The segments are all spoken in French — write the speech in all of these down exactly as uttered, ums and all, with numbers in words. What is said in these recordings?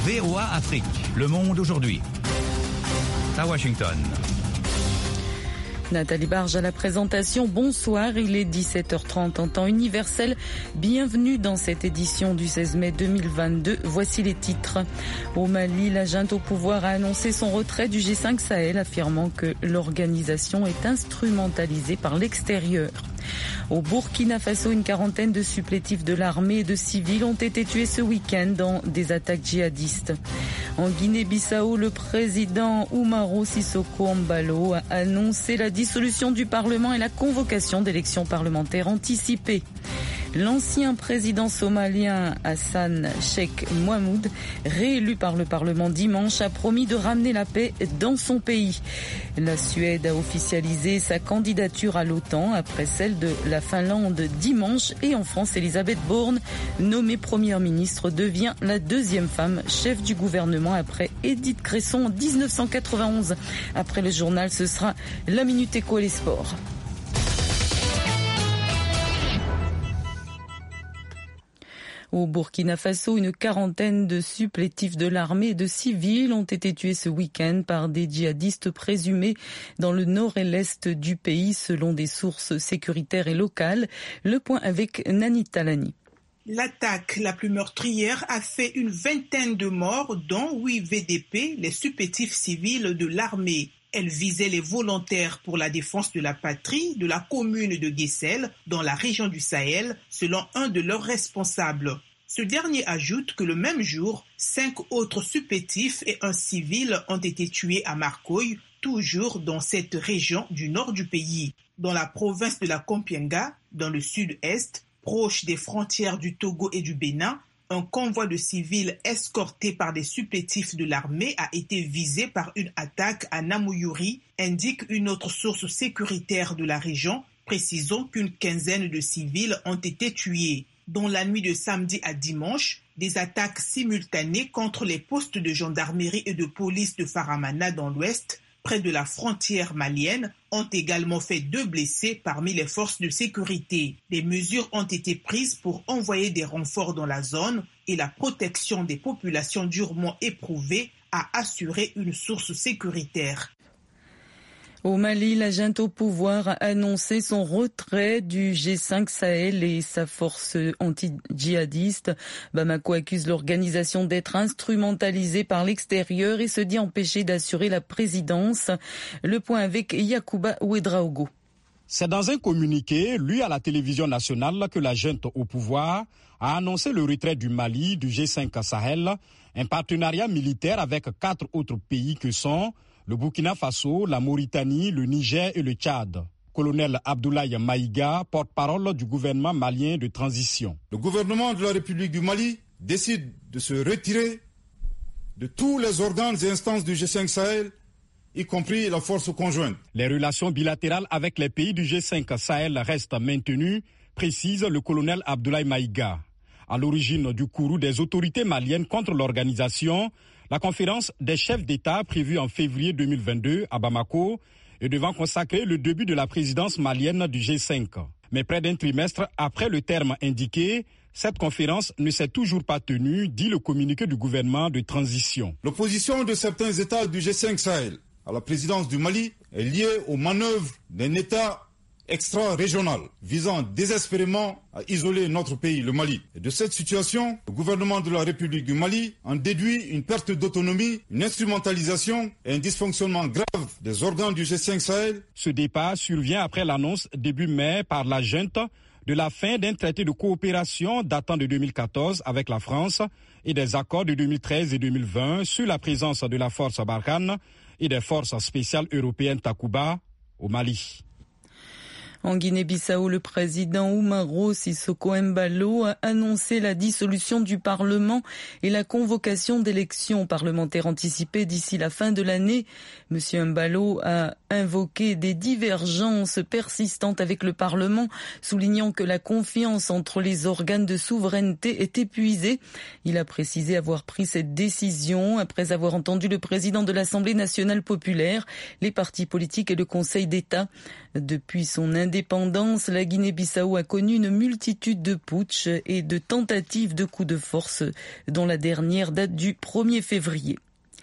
V O A Afrique, le monde aujourd'hui. À Washington. Nathalie Barge à la présentation. Bonsoir, il est dix-sept heures trente en temps universel. Bienvenue dans cette édition du seize mai deux mille vingt-deux. Voici les titres. Au Mali, la junte au pouvoir a annoncé son retrait du G cinq Sahel, affirmant que l'organisation est instrumentalisée par l'extérieur. Au Burkina Faso, une quarantaine de supplétifs de l'armée et de civils ont été tués ce week-end dans des attaques djihadistes. En Guinée-Bissau, le président Umaro Sissoko Embalo a annoncé la dissolution du Parlement et la convocation d'élections parlementaires anticipées. L'ancien président somalien Hassan Sheikh Mohamud, réélu par le Parlement dimanche, a promis de ramener la paix dans son pays. La Suède a officialisé sa candidature à l'OTAN après celle de la Finlande dimanche. Et en France, Elisabeth Borne, nommée première ministre, devient la deuxième femme chef du gouvernement après Edith Cresson en dix-neuf cent quatre-vingt-onze. Après le journal, ce sera la Minute Éco et les sports. Au Burkina Faso, une quarantaine de supplétifs de l'armée et de civils ont été tués ce week-end par des djihadistes présumés dans le nord et l'est du pays, selon des sources sécuritaires et locales. Le point avec Nani Talani. L'attaque la plus meurtrière a fait une vingtaine de morts, dont huit V D P, les supplétifs civils de l'armée. Elle visait les volontaires pour la défense de la patrie de la commune de Guessel, dans la région du Sahel, selon un de leurs responsables. Ce dernier ajoute que le même jour, cinq autres supplétifs et un civil ont été tués à Marcoy, toujours dans cette région du nord du pays. Dans la province de la Kompienga, dans le sud-est, proche des frontières du Togo et du Bénin, un convoi de civils escorté par des supplétifs de l'armée a été visé par une attaque à Namouyuri, indique une autre source sécuritaire de la région, précisant qu'une quinzaine de civils ont été tués. Dans la nuit de samedi à dimanche, des attaques simultanées contre les postes de gendarmerie et de police de Faramana dans l'ouest, près de la frontière malienne, ont également fait deux blessés parmi les forces de sécurité. Des mesures ont été prises pour envoyer des renforts dans la zone et la protection des populations durement éprouvées a assuré une source sécuritaire. Au Mali, la junte au pouvoir a annoncé son retrait du G cinq Sahel et sa force anti-djihadiste. Bamako accuse l'organisation d'être instrumentalisée par l'extérieur et se dit empêchée d'assurer la présidence. Le point avec Yacouba Ouedraogo. C'est dans un communiqué, lu à la télévision nationale, que la junte au pouvoir a annoncé le retrait du Mali du G cinq Sahel, un partenariat militaire avec quatre autres pays que sont le Burkina Faso, la Mauritanie, le Niger et le Tchad. Colonel Abdoulaye Maïga, porte-parole du gouvernement malien de transition. Le gouvernement de la République du Mali décide de se retirer de tous les organes et instances du G cinq Sahel, y compris la force conjointe. Les relations bilatérales avec les pays du G cinq Sahel restent maintenues, précise le colonel Abdoulaye Maïga. À l'origine du courroux des autorités maliennes contre l'organisation, la conférence des chefs d'État prévue en février deux mille vingt-deux à Bamako est devant consacrer le début de la présidence malienne du G cinq. Mais près d'un trimestre après le terme indiqué, cette conférence ne s'est toujours pas tenue, dit le communiqué du gouvernement de transition. L'opposition de certains États du G cinq Sahel à la présidence du Mali est liée aux manœuvres d'un État extra-régional visant désespérément à isoler notre pays, le Mali. Et de cette situation, le gouvernement de la République du Mali en déduit une perte d'autonomie, une instrumentalisation et un dysfonctionnement grave des organes du G cinq Sahel. Ce départ survient après l'annonce début mai par la junte de la fin d'un traité de coopération datant de deux mille quatorze avec la France et des accords de deux mille treize et deux mille vingt sur la présence de la force Barkhane et des forces spéciales européennes Takuba au Mali. En Guinée-Bissau, le président Umaro Sissoko Embalo a annoncé la dissolution du Parlement et la convocation d'élections parlementaires anticipées d'ici la fin de l'année. Monsieur Embalo a invoqué des divergences persistantes avec le Parlement, soulignant que la confiance entre les organes de souveraineté est épuisée. Il a précisé avoir pris cette décision après avoir entendu le président de l'Assemblée nationale populaire, les partis politiques et le Conseil d'État. Depuis son l'indépendance, la Guinée-Bissau a connu une multitude de putschs et de tentatives de coups de force, dont la dernière date du premier février.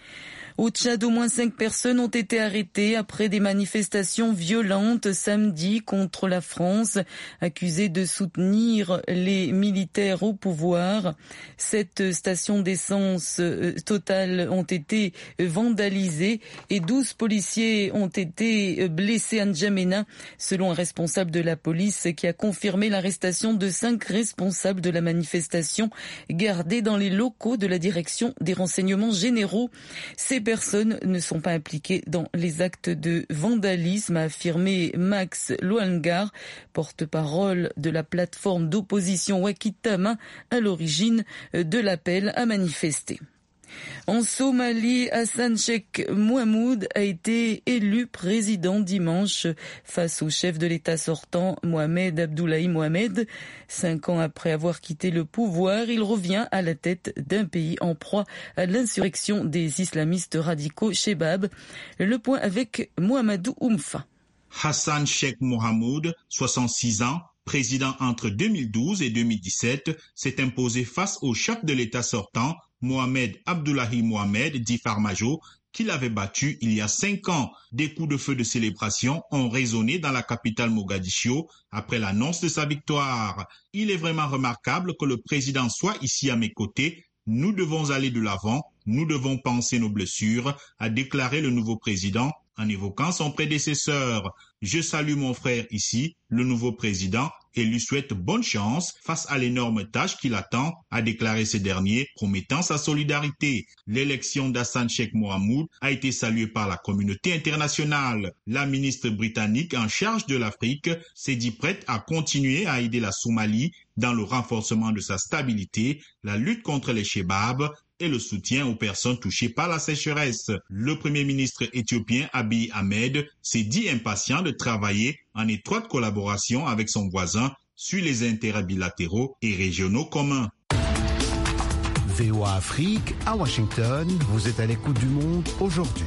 Au Tchad, au moins cinq personnes ont été arrêtées après des manifestations violentes samedi contre la France, accusées de soutenir les militaires au pouvoir. Sept stations d'essence Total ont été vandalisées et douze policiers ont été blessés à N'Djamena, selon un responsable de la police qui a confirmé l'arrestation de cinq responsables de la manifestation gardés dans les locaux de la direction des renseignements généraux. Ces personnes ne sont pas impliquées dans les actes de vandalisme, a affirmé Max Loangar, porte-parole de la plateforme d'opposition Wakitama, à l'origine de l'appel à manifester. En Somalie, Hassan Sheikh Mohamud a été élu président dimanche face au chef de l'État sortant, Mohamed Abdullahi Mohamed. Cinq ans après avoir quitté le pouvoir, il revient à la tête d'un pays en proie à l'insurrection des islamistes radicaux Shebab. Le point avec Mohamedou Oumfa. Hassan Sheikh Mohamud, soixante-six ans, président entre deux mille douze et deux mille dix-sept, s'est imposé face au chef de l'État sortant, Mohamed Abdullahi Mohamed, dit Farmajo, qu'il avait battu il y a cinq ans. Des coups de feu de célébration ont résonné dans la capitale Mogadiscio après l'annonce de sa victoire. Il est vraiment remarquable que le président soit ici à mes côtés. Nous devons aller de l'avant, nous devons penser nos blessures, a déclaré le nouveau président en évoquant son prédécesseur. Je salue mon frère ici, le nouveau président, et lui souhaite bonne chance face à l'énorme tâche qui l'attend, a déclaré ce dernier, promettant sa solidarité. L'élection d'Hassan Sheikh Mohamud a été saluée par la communauté internationale. La ministre britannique en charge de l'Afrique s'est dit prête à continuer à aider la Somalie dans le renforcement de sa stabilité, la lutte contre les Shebab et le soutien aux personnes touchées par la sécheresse. Le premier ministre éthiopien Abiy Ahmed s'est dit impatient de travailler en étroite collaboration avec son voisin sur les intérêts bilatéraux et régionaux communs. V O A Afrique, à Washington, vous êtes à l'écoute du monde aujourd'hui.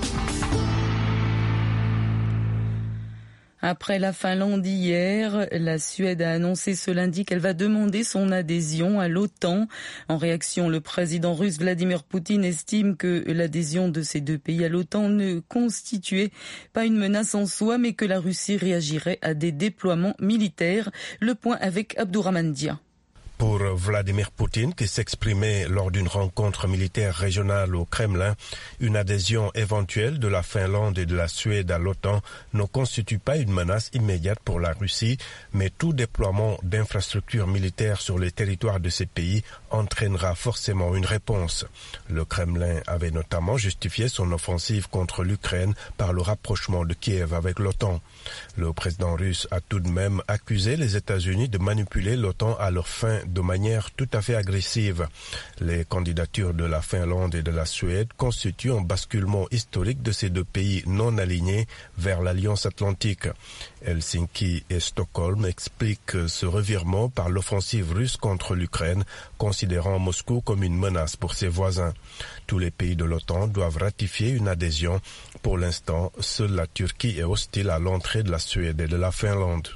Après la Finlande hier, la Suède a annoncé ce lundi qu'elle va demander son adhésion à l'OTAN. En réaction, le président russe Vladimir Poutine estime que l'adhésion de ces deux pays à l'OTAN ne constituait pas une menace en soi, mais que la Russie réagirait à des déploiements militaires. Le point avec Abdourahmane Dia. Pour Vladimir Poutine, qui s'exprimait lors d'une rencontre militaire régionale au Kremlin, une adhésion éventuelle de la Finlande et de la Suède à l'OTAN ne constitue pas une menace immédiate pour la Russie, mais tout déploiement d'infrastructures militaires sur le territoire de ces pays entraînera forcément une réponse. Le Kremlin avait notamment justifié son offensive contre l'Ukraine par le rapprochement de Kiev avec l'OTAN. Le président russe a tout de même accusé les États-Unis de manipuler l'OTAN à leur fin de manière tout à fait agressive. Les candidatures de la Finlande et de la Suède constituent un basculement historique de ces deux pays non alignés vers l'Alliance Atlantique. Helsinki et Stockholm expliquent ce revirement par l'offensive russe contre l'Ukraine, considérant Moscou comme une menace pour ses voisins. Tous les pays de l'OTAN doivent ratifier une adhésion. Pour l'instant, seule la Turquie est hostile à l'entrée de la Suède et de la Finlande.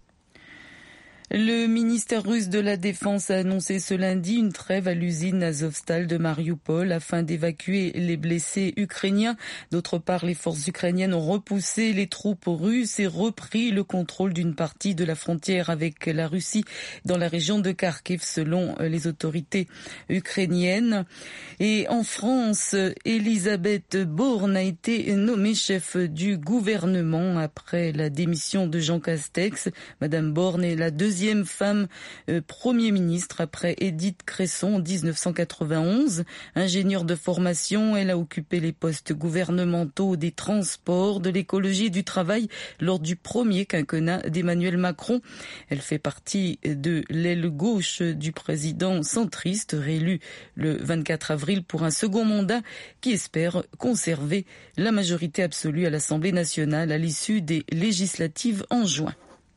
Le ministère russe de la Défense a annoncé ce lundi une trêve à l'usine Azovstal de Mariupol afin d'évacuer les blessés ukrainiens. D'autre part, les forces ukrainiennes ont repoussé les troupes russes et repris le contrôle d'une partie de la frontière avec la Russie dans la région de Kharkiv, selon les autorités ukrainiennes. Et en France, Elisabeth Borne a été nommée chef du gouvernement après la démission de Jean Castex. Madame Borne est la deuxième deuxième femme euh, Premier ministre après Édith Cresson en dix-neuf cent quatre-vingt-onze. Ingénieure de formation, elle a occupé les postes gouvernementaux des transports, de l'écologie et du travail lors du premier quinquennat d'Emmanuel Macron. Elle fait partie de l'aile gauche du président centriste réélu le vingt-quatre avril pour un second mandat qui espère conserver la majorité absolue à l'Assemblée nationale à l'issue des législatives en juin.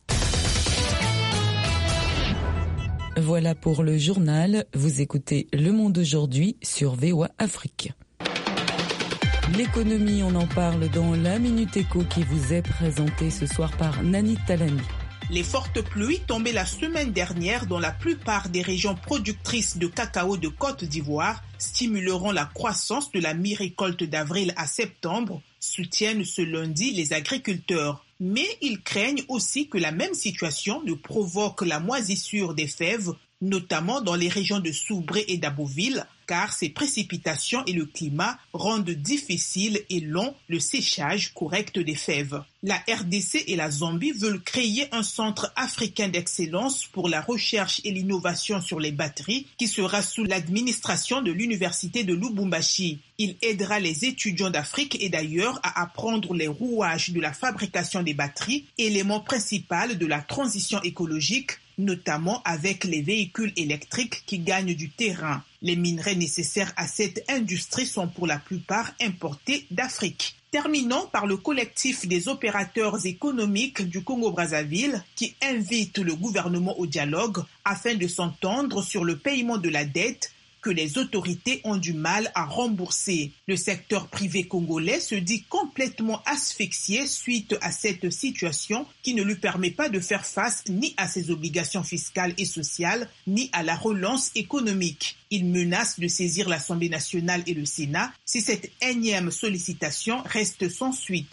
Voilà pour le journal. Vous écoutez Le Monde aujourd'hui sur V O A Afrique. L'économie, on en parle dans la Minute Éco qui vous est présentée ce soir par Nani Talani. Les fortes pluies tombées la semaine dernière dans la plupart des régions productrices de cacao de Côte d'Ivoire stimuleront la croissance de la mi-récolte d'avril à septembre, soutiennent ce lundi les agriculteurs. Mais ils craignent aussi que la même situation ne provoque la moisissure des fèves, notamment dans les régions de Soubré et d'Aboville, car ces précipitations et le climat rendent difficile et long le séchage correct des fèves. La R D C et la Zambie veulent créer un centre africain d'excellence pour la recherche et l'innovation sur les batteries qui sera sous l'administration de l'université de Lubumbashi. Il aidera les étudiants d'Afrique et d'ailleurs à apprendre les rouages de la fabrication des batteries, élément principal de la transition écologique, notamment avec les véhicules électriques qui gagnent du terrain. Les minerais nécessaires à cette industrie sont pour la plupart importés d'Afrique. Terminons par le collectif des opérateurs économiques du Congo-Brazzaville qui invite le gouvernement au dialogue afin de s'entendre sur le paiement de la dette que les autorités ont du mal à rembourser. Le secteur privé congolais se dit complètement asphyxié suite à cette situation qui ne lui permet pas de faire face ni à ses obligations fiscales et sociales, ni à la relance économique. Il menace de saisir l'Assemblée nationale et le Sénat si cette énième sollicitation reste sans suite.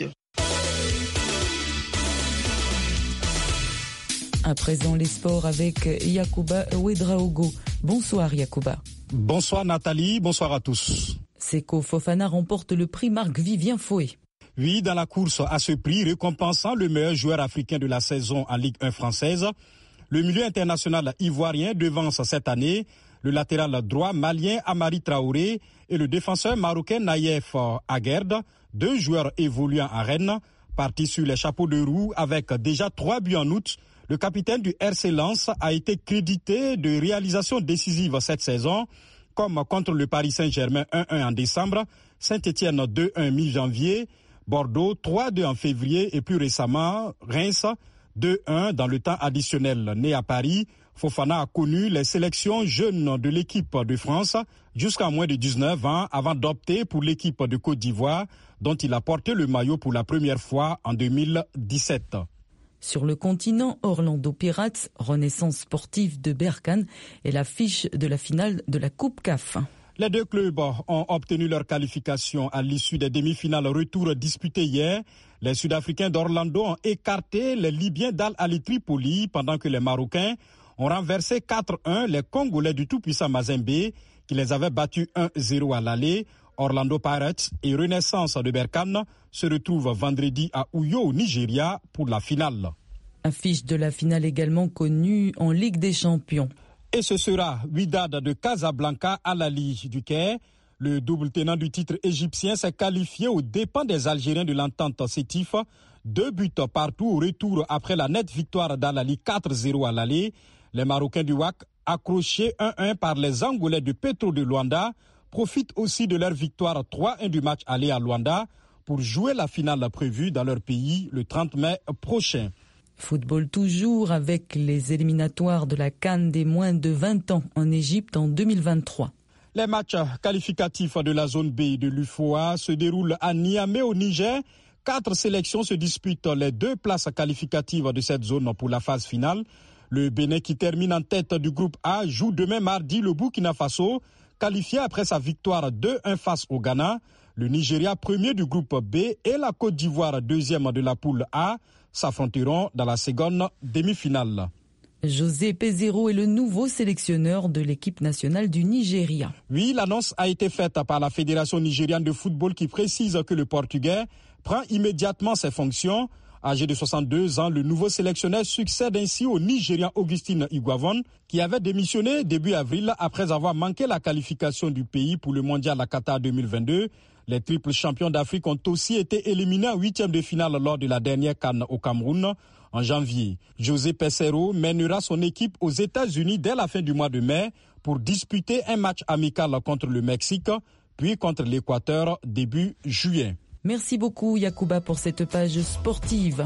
À présent, les sports avec Yacouba Ouedraogo. Bonsoir Yacouba. Bonsoir Nathalie, bonsoir à tous. Seko Fofana remporte le prix Marc-Vivien Foué. Oui, dans la course à ce prix récompensant le meilleur joueur africain de la saison en Ligue un française, le milieu international ivoirien devance cette année le latéral droit malien Amari Traoré et le défenseur marocain Naïef Aguerd, deux joueurs évoluant à Rennes, partis sur les chapeaux de roue avec déjà trois buts en août. Le capitaine du R C Lens a été crédité de réalisations décisives cette saison, comme contre le Paris Saint-Germain un un en décembre, Saint-Étienne deux un mi-janvier, Bordeaux trois deux en février et plus récemment Reims deux un dans le temps additionnel. Né à Paris, Fofana a connu les sélections jeunes de l'équipe de France jusqu'à moins de dix-neuf ans avant d'opter pour l'équipe de Côte d'Ivoire dont il a porté le maillot pour la première fois en deux mille dix-sept. Sur le continent, Orlando Pirates, renaissance sportive de Berkane, est l'affiche de la finale de la Coupe C A F. Les deux clubs ont obtenu leur qualification à l'issue des demi-finales retour disputées hier. Les Sud-Africains d'Orlando ont écarté les Libyens d'Al Ahly Tripoli pendant que les Marocains ont renversé quatre un les Congolais du tout-puissant Mazembe qui les avait battus un zéro à l'aller. Orlando Pirates et Renaissance de Berkane se retrouvent vendredi à Uyo au Nigeria pour la finale. Affiche de la finale également connue en Ligue des Champions. Et ce sera Wydad de Casablanca à l'Ali du Caire. Le double tenant du titre égyptien s'est qualifié aux dépens des Algériens de l'entente Sétif. Deux buts partout au retour après la nette victoire d'Al-Ali quatre zéro à l'aller. Les Marocains du W A C, accrochés un un par les Angolais de Petro de Luanda, profitent aussi de leur victoire trois un du match aller à Luanda pour jouer la finale prévue dans leur pays le trente mai prochain. Football toujours avec les éliminatoires de la CAN des moins de vingt ans en Égypte en deux mille vingt-trois. Les matchs qualificatifs de la zone B de l'U F O A se déroulent à Niamey au Niger. Quatre sélections se disputent les deux places qualificatives de cette zone pour la phase finale. Le Bénin qui termine en tête du groupe A joue demain mardi le Burkina Faso, qualifié après sa victoire deux un face au Ghana. Le Nigeria, premier du groupe B, et la Côte d'Ivoire, deuxième de la poule A, s'affronteront dans la seconde demi-finale. José Peseiro est le nouveau sélectionneur de l'équipe nationale du Nigeria. Oui, l'annonce a été faite par la Fédération nigériane de football qui précise que le Portugais prend immédiatement ses fonctions. Âgé de soixante-deux ans, le nouveau sélectionneur succède ainsi au Nigérian Augustine Iguavon qui avait démissionné début avril après avoir manqué la qualification du pays pour le mondial à Qatar deux mille vingt-deux. Les triples champions d'Afrique ont aussi été éliminés en huitième de finale lors de la dernière CAN au Cameroun en janvier. José Peseiro mènera son équipe aux États-Unis dès la fin du mois de mai pour disputer un match amical contre le Mexique, puis contre l'Équateur début juillet. Merci beaucoup Yacouba pour cette page sportive.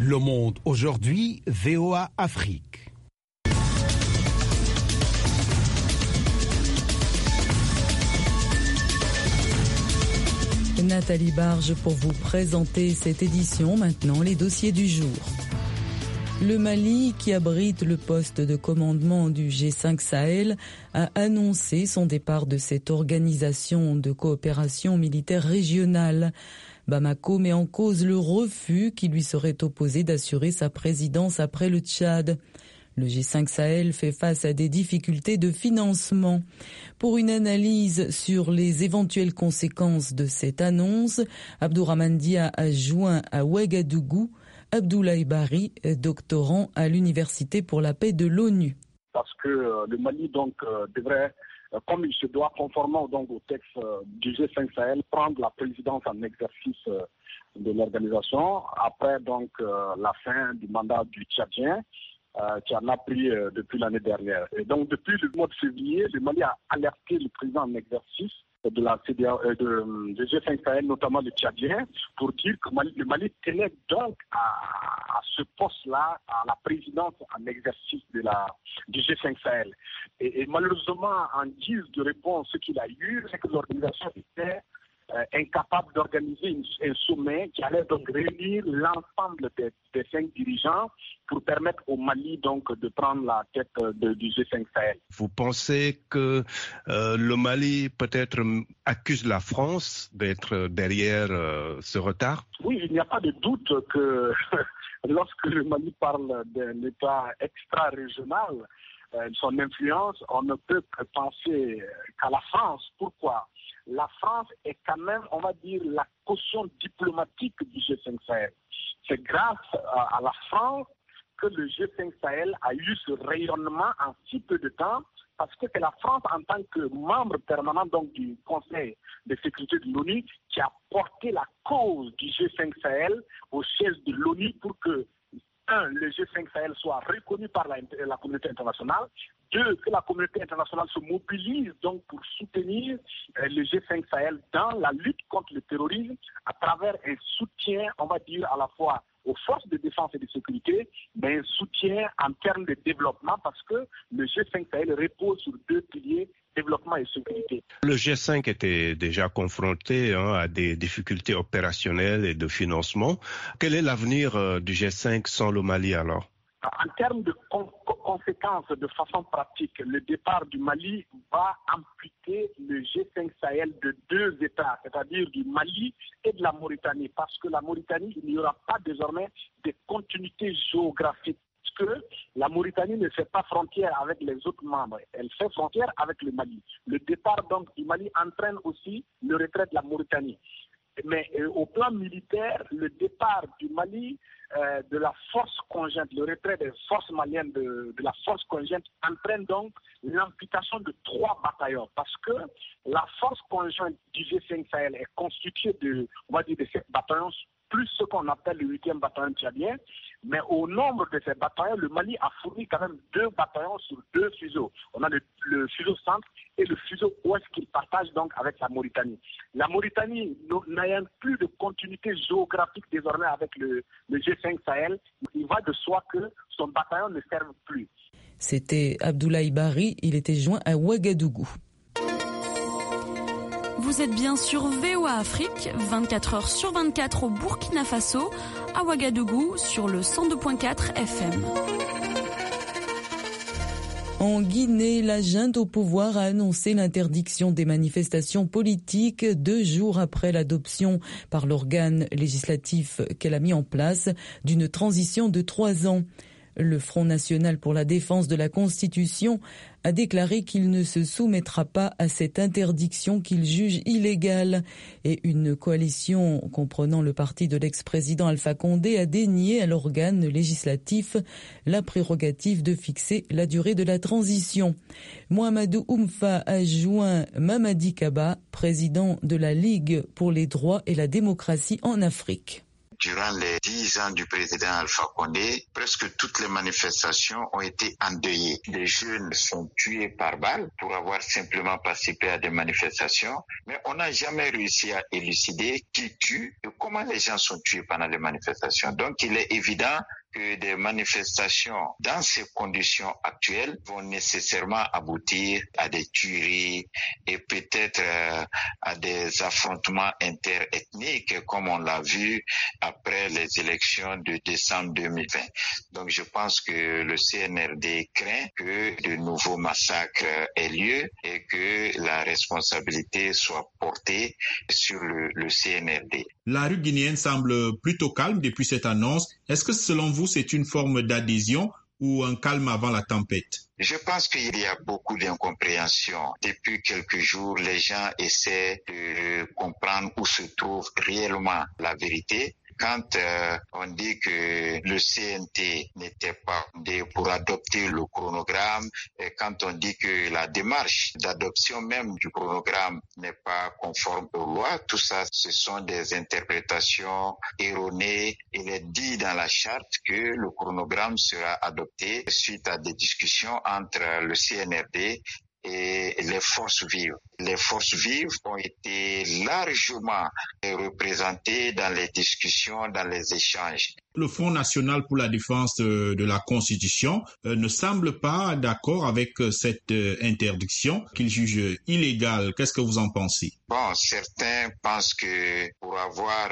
Le Monde aujourd'hui, V O A Afrique. Nathalie Barge pour vous présenter cette édition. Maintenant, les dossiers du jour. Le Mali, qui abrite le poste de commandement du G cinq Sahel, a annoncé son départ de cette organisation de coopération militaire régionale. Bamako met en cause le refus qui lui serait opposé d'assurer sa présidence après le Tchad. Le G cinq Sahel fait face à des difficultés de financement. Pour une analyse sur les éventuelles conséquences de cette annonce, Abdourahmane Dia a joint à Ouagadougou Abdoulaye Bari, doctorant à l'Université pour la paix de l'ONU. Parce que euh, le Mali donc euh, devrait, euh, comme il se doit conformément donc au texte euh, du G cinq Sahel, prendre la présidence en exercice euh, de l'organisation après donc euh, la fin du mandat du Tchadien. Euh, qui en a pris euh, depuis l'année dernière. Et donc, depuis le mois de février, le Mali a alerté le président en exercice de la C D A, euh, de, de G cinq Sahel, notamment le Tchadien, pour dire que Mali, le Mali tenait donc à, à ce poste-là, à la présidence en exercice de la, du G cinq Sahel. Et, et malheureusement, en guise de réponse, ce qu'il a eu, c'est que l'organisation était Euh, incapable d'organiser une, un sommet qui allait donc réunir l'ensemble des, des cinq dirigeants pour permettre au Mali donc de prendre la tête de, du G cinq Sahel. Vous pensez que euh, le Mali peut-être accuse la France d'être derrière euh, ce retard? Oui, il n'y a pas de doute que lorsque le Mali parle d'un État extra-régional, euh, son influence, on ne peut que penser qu'à la France. Pourquoi? La France est quand même, on va dire, la caution diplomatique du G cinq Sahel. C'est grâce à, à la France que le G cinq Sahel a eu ce rayonnement en si peu de temps, parce que c'est la France en tant que membre permanent donc, du Conseil de sécurité de l'ONU qui a porté la cause du G cinq Sahel au siège de l'ONU pour que un, le G cinq Sahel soit reconnu par la, la communauté internationale. Deux, que la communauté internationale se mobilise donc pour soutenir euh, le G cinq Sahel dans la lutte contre le terrorisme à travers un soutien, on va dire, à la fois aux forces de défense et de sécurité, mais un soutien en termes de développement parce que le G cinq Sahel repose sur deux piliers, développement et sécurité. Le G cinq était déjà confronté hein, à des difficultés opérationnelles et de financement. Quel est l'avenir euh, du G cinq sans le Mali alors? En termes de con- conséquences de façon pratique, le départ du Mali va amputer le G cinq Sahel de deux États, c'est-à-dire du Mali et de la Mauritanie, parce que la Mauritanie, il n'y aura pas désormais de continuité géographique. Que la Mauritanie ne fait pas frontière avec les autres membres, elle fait frontière avec le Mali. Le départ donc du Mali entraîne aussi le retrait de la Mauritanie. Mais euh, au plan militaire, le départ du Mali, euh, de la force conjointe, le retrait des forces maliennes de, de la force conjointe entraîne donc l'amputation de trois bataillons, parce que la force conjointe du G cinq Sahel est constituée de, on va dire, de sept bataillons, plus ce qu'on appelle le huitième bataillon tchadien. Mais au nombre de ces bataillons, le Mali a fourni quand même deux bataillons sur deux fuseaux. On a le, le fuseau centre et le fuseau ouest qu'il partage donc avec la Mauritanie. La Mauritanie, n'ayant plus de continuité géographique désormais avec le, le G cinq Sahel, il va de soi que son bataillon ne serve plus. C'était Abdoulaye Bari, il était joint à Ouagadougou. Vous êtes bien sur V O A Afrique, vingt-quatre heures sur vingt-quatre au Burkina Faso, à Ouagadougou sur le cent deux virgule quatre F M. En Guinée, la junte au pouvoir a annoncé l'interdiction des manifestations politiques deux jours après l'adoption par l'organe législatif qu'elle a mis en place d'une transition de trois ans. Le Front national pour la défense de la Constitution a déclaré qu'il ne se soumettra pas à cette interdiction qu'il juge illégale. Et une coalition comprenant le parti de l'ex-président Alpha Condé a dénié à l'organe législatif la prérogative de fixer la durée de la transition. Mohamedou Oumfa a joint Mamadi Kaba, président de la Ligue pour les droits et la démocratie en Afrique. durant les dix ans du président Alpha Condé, presque toutes les manifestations ont été endeuillées. Des jeunes sont tués par balle pour avoir simplement participé à des manifestations, mais on n'a jamais réussi à élucider qui tue et comment les gens sont tués pendant les manifestations. Donc il est évident que des manifestations dans ces conditions actuelles vont nécessairement aboutir à des tueries et peut-être euh, à des affrontements interethniques comme on l'a vu après les élections de décembre deux mille vingt. Donc je pense que le C N R D craint que de nouveaux massacres aient lieu et que la responsabilité soit portée sur le, le C N R D. La rue guinéenne semble plutôt calme depuis cette annonce. Est-ce que selon vous, c'est une forme d'adhésion ou un calme avant la tempête? Je pense qu'il y a beaucoup d'incompréhension. Depuis quelques jours, les gens essaient de comprendre où se trouve réellement la vérité. Quand euh, on dit que le C N T n'était pas fondé pour adopter le chronogramme, et quand on dit que la démarche d'adoption même du chronogramme n'est pas conforme aux lois, tout ça, ce sont des interprétations erronées. Il est dit dans la charte que le chronogramme sera adopté suite à des discussions entre le C N R D et les forces vives. Les forces vives ont été largement représentées dans les discussions, dans les échanges. Le Front national pour la défense de la Constitution ne semble pas d'accord avec cette interdiction qu'il juge illégale. Qu'est-ce que vous en pensez? Bon, certains pensent que pour avoir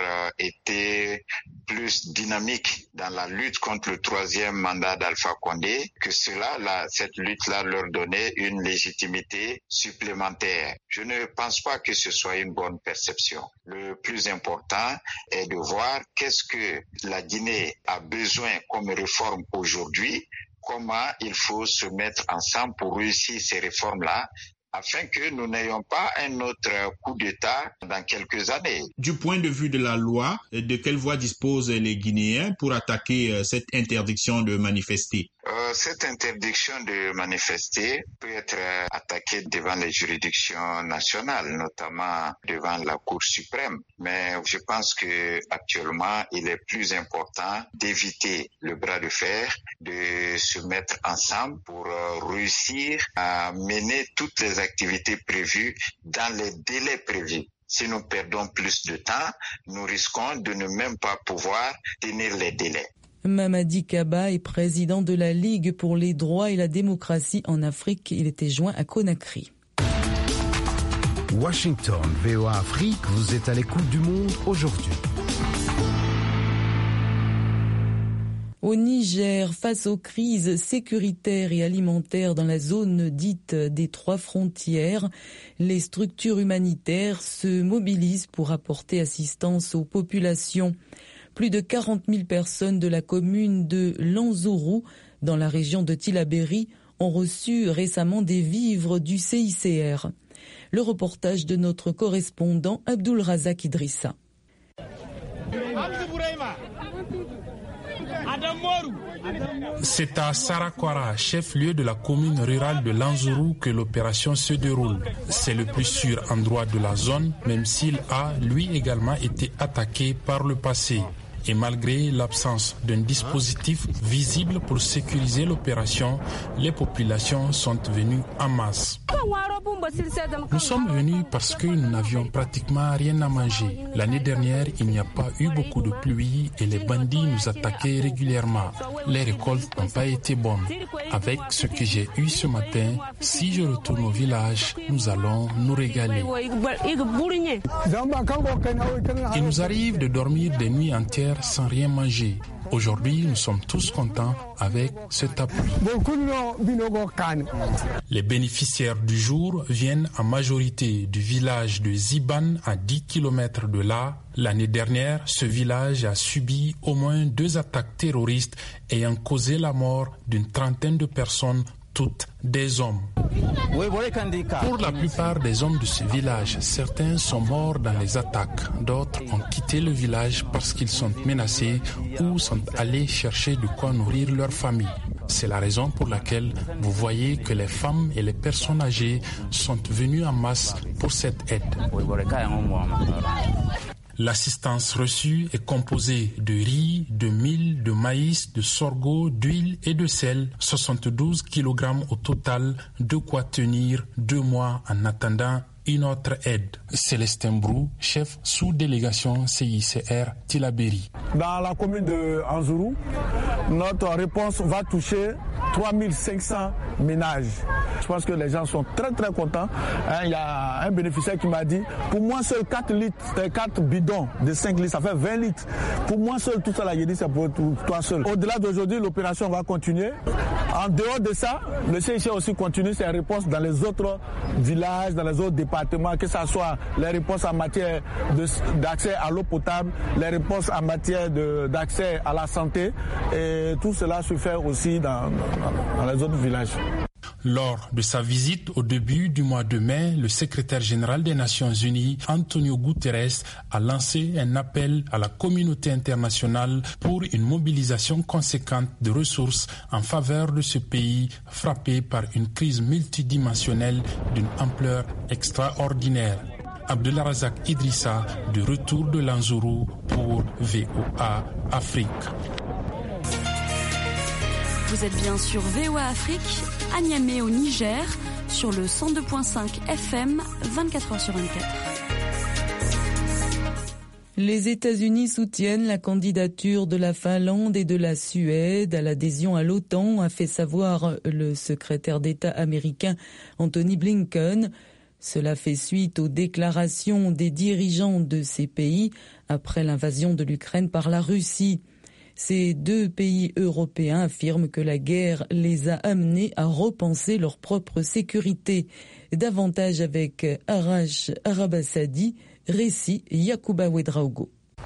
été plus dynamique dans la lutte contre le troisième mandat d'Alpha Condé, que cela, là, cette lutte-là leur donnait une légitimité supplémentaire. Je ne pense pas que ce soit une bonne perception. Le plus important est de voir qu'est-ce que la Guinée a besoin comme réforme aujourd'hui, comment il faut se mettre ensemble pour réussir ces réformes-là, afin que nous n'ayons pas un autre coup d'État dans quelques années. Du point de vue de la loi, de quelle voie disposent les Guinéens pour attaquer cette interdiction de manifester? Euh, cette interdiction de manifester peut être attaquée devant les juridictions nationales, notamment devant la Cour suprême. Mais je pense que actuellement, il est plus important d'éviter le bras de fer, de se mettre ensemble pour euh, réussir à mener toutes les activités prévues dans les délais prévus. Si nous perdons plus de temps, nous risquons de ne même pas pouvoir tenir les délais. Mamadi Kaba est président de la Ligue pour les droits et la démocratie en Afrique. Il était joint à Conakry. Washington, V O A Afrique, vous êtes à l'écoute du monde aujourd'hui. Au Niger, face aux crises sécuritaires et alimentaires dans la zone dite des trois frontières, les structures humanitaires se mobilisent pour apporter assistance aux populations. Plus de quarante mille personnes de la commune de Lanzourou, dans la région de Tillabéri, ont reçu récemment des vivres du C I C R. Le reportage de notre correspondant Abdul Razak Idrissa. C'est à Sarakwara, chef-lieu de la commune rurale de Lanzourou, que l'opération se déroule. C'est le plus sûr endroit de la zone, même s'il a, lui également, été attaqué par le passé. Et malgré l'absence d'un dispositif visible pour sécuriser l'opération, les populations sont venues en masse. Nous sommes venus parce que nous n'avions pratiquement rien à manger. L'année dernière, il n'y a pas eu beaucoup de pluie et les bandits nous attaquaient régulièrement. Les récoltes n'ont pas été bonnes. Avec ce que j'ai eu ce matin, si je retourne au village, nous allons nous régaler. Il nous arrive de dormir des nuits entières sans rien manger. Aujourd'hui, nous sommes tous contents avec cet appui. Les bénéficiaires du jour viennent en majorité du village de Ziban, à dix kilomètres de là. L'année dernière, ce village a subi au moins deux attaques terroristes ayant causé la mort d'une trentaine de personnes, toutes des hommes. Pour la plupart des hommes de ce village, certains sont morts dans les attaques. D'autres ont quitté le village parce qu'ils sont menacés ou sont allés chercher de quoi nourrir leur famille. C'est la raison pour laquelle vous voyez que les femmes et les personnes âgées sont venues en masse pour cette aide. L'assistance reçue est composée de riz, de mil, de maïs, de sorgho, d'huile et de sel. soixante-douze kilogrammes au total, de quoi tenir deux mois en attendant une autre aide. Célestin Brou, chef sous-délégation C I C R Tillabéri. Dans la commune de Anzourou, notre réponse va toucher trois mille cinq cents ménages. Je pense que les gens sont très très contents. Il y a un bénéficiaire qui m'a dit, pour moi seul quatre litres, quatre bidons de cinq litres, ça fait vingt litres. Pour moi seul, tout ça là, j'ai dit, c'est pour toi seul. Au-delà d'aujourd'hui, l'opération va continuer. En dehors de ça, le C I C R aussi continue ses réponses dans les autres villages, dans les autres départements, que ce soit les réponses en matière de, d'accès à l'eau potable, les réponses en matière de, d'accès à la santé, et tout cela se fait aussi dans, dans, dans les autres villages. Lors de sa visite au début du mois de mai, le secrétaire général des Nations Unies, Antonio Guterres, a lancé un appel à la communauté internationale pour une mobilisation conséquente de ressources en faveur de ce pays frappé par une crise multidimensionnelle d'une ampleur extraordinaire. Abdelrazak Idrissa, de retour de Lanzourou pour V O A Afrique. Vous êtes bien sur V O A Afrique, à Niamey au Niger, sur le cent deux virgule cinq F M, vingt-quatre heures sur vingt-quatre. Les États-Unis soutiennent la candidature de la Finlande et de la Suède à l'adhésion à l'OTAN, a fait savoir le secrétaire d'État américain Anthony Blinken. Cela fait suite aux déclarations des dirigeants de ces pays après l'invasion de l'Ukraine par la Russie. Ces deux pays européens affirment que la guerre les a amenés à repenser leur propre sécurité. Davantage avec Arash Arabassadi, récit Yacouba Ouedraogo.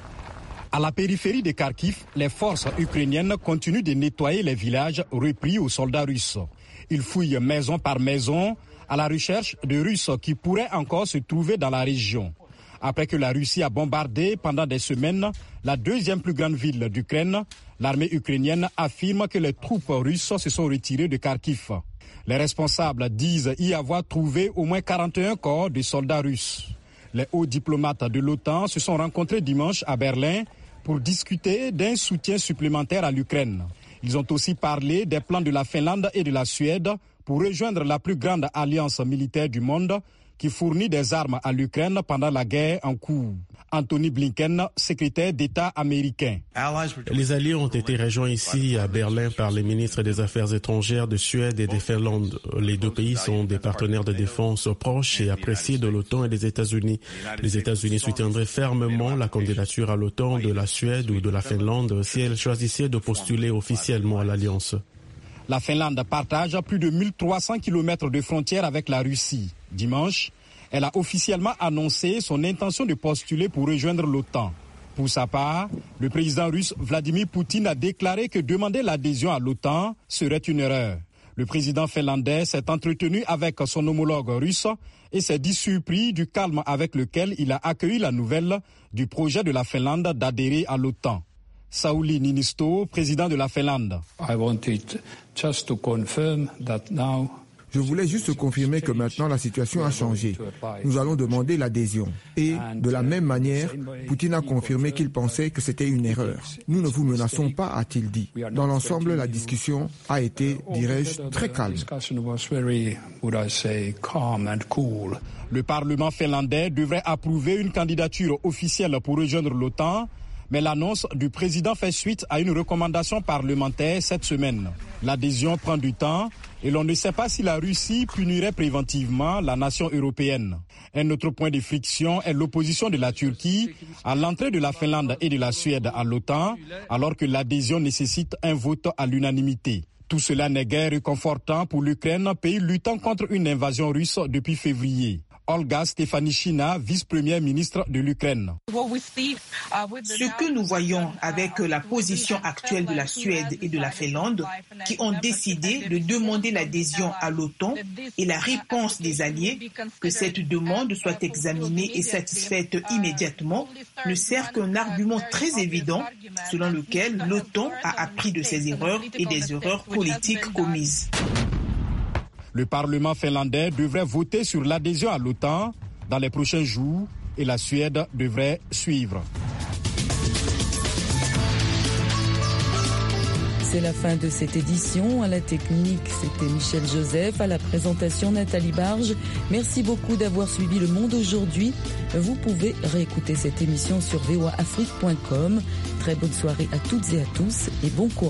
À la périphérie de Kharkiv, les forces ukrainiennes continuent de nettoyer les villages repris aux soldats russes. Ils fouillent maison par maison à la recherche de Russes qui pourraient encore se trouver dans la région. Après que la Russie a bombardé pendant des semaines la deuxième plus grande ville d'Ukraine, l'armée ukrainienne affirme que les troupes russes se sont retirées de Kharkiv. Les responsables disent y avoir trouvé au moins quarante et un corps de soldats russes. Les hauts diplomates de l'OTAN se sont rencontrés dimanche à Berlin pour discuter d'un soutien supplémentaire à l'Ukraine. Ils ont aussi parlé des plans de la Finlande et de la Suède pour rejoindre la plus grande alliance militaire du monde qui fournit des armes à l'Ukraine pendant la guerre en cours. Anthony Blinken, secrétaire d'État américain. Les alliés ont été rejoints ici à Berlin par les ministres des Affaires étrangères de Suède et de Finlande. Les deux pays sont des partenaires de défense proches et appréciés de l'OTAN et des États-Unis. Les États-Unis soutiendraient fermement la candidature à l'OTAN de la Suède ou de la Finlande si elles choisissaient de postuler officiellement à l'Alliance. La Finlande partage plus de mille trois cents kilomètres de frontière avec la Russie. Dimanche, elle a officiellement annoncé son intention de postuler pour rejoindre l'OTAN. Pour sa part, le président russe Vladimir Poutine a déclaré que demander l'adhésion à l'OTAN serait une erreur. Le président finlandais s'est entretenu avec son homologue russe et s'est dit surpris du calme avec lequel il a accueilli la nouvelle du projet de la Finlande d'adhérer à l'OTAN. Sauli Niinisto, président de la Finlande. Je voulais juste confirmer que maintenant la situation a changé. Nous allons demander l'adhésion. Et de la même manière, Poutine a confirmé qu'il pensait que c'était une erreur. Nous ne vous menaçons pas, a-t-il dit. Dans l'ensemble, la discussion a été, dirais-je, très calme. Le Parlement finlandais devrait approuver une candidature officielle pour rejoindre l'OTAN. Mais l'annonce du président fait suite à une recommandation parlementaire cette semaine. L'adhésion prend du temps et l'on ne sait pas si la Russie punirait préventivement la nation européenne. Un autre point de friction est l'opposition de la Turquie à l'entrée de la Finlande et de la Suède à l'OTAN, alors que l'adhésion nécessite un vote à l'unanimité. Tout cela n'est guère réconfortant pour l'Ukraine, pays luttant contre une invasion russe depuis février. Olga Stefanishyna, vice-première ministre de l'Ukraine. Ce que nous voyons avec la position actuelle de la Suède et de la Finlande, qui ont décidé de demander l'adhésion à l'OTAN, et la réponse des alliés, que cette demande soit examinée et satisfaite immédiatement, ne sert qu'un argument très évident selon lequel l'OTAN a appris de ses erreurs et des erreurs politiques commises. Le Parlement finlandais devrait voter sur l'adhésion à l'OTAN dans les prochains jours, et la Suède devraient suivre. C'est la fin de cette édition. À la technique, c'était Michel Joseph. À la présentation, Nathalie Barge. Merci beaucoup d'avoir suivi Le Monde aujourd'hui. Vous pouvez réécouter cette émission sur v o a afrique point com. Très bonne soirée à toutes et à tous et bon courage.